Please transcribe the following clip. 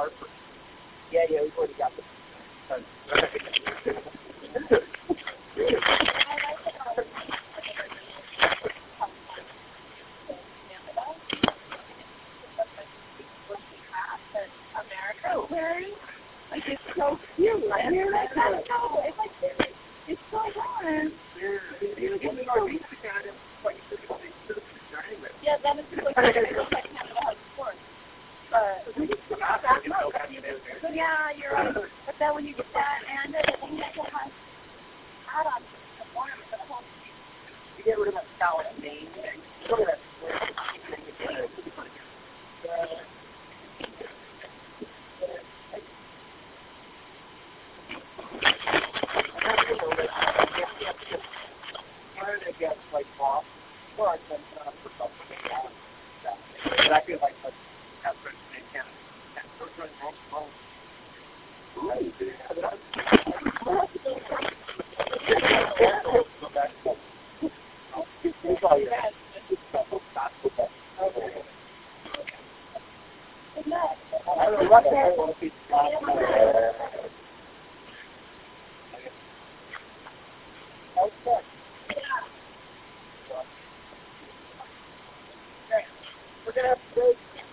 Yeah, we've already got this. America wearing. Like, it's so cute. I hear that. I know. It's like, it's so warm. Yeah, that is just like Canada has sports. But we just come out that much. Yeah, you're right. But then when you get that and it, then you have to have add-on to warm the whole thing. You get rid of that salad name thing. Look at that. Like off, or I can put something down. But I feel like that's what they can. We're gonna have to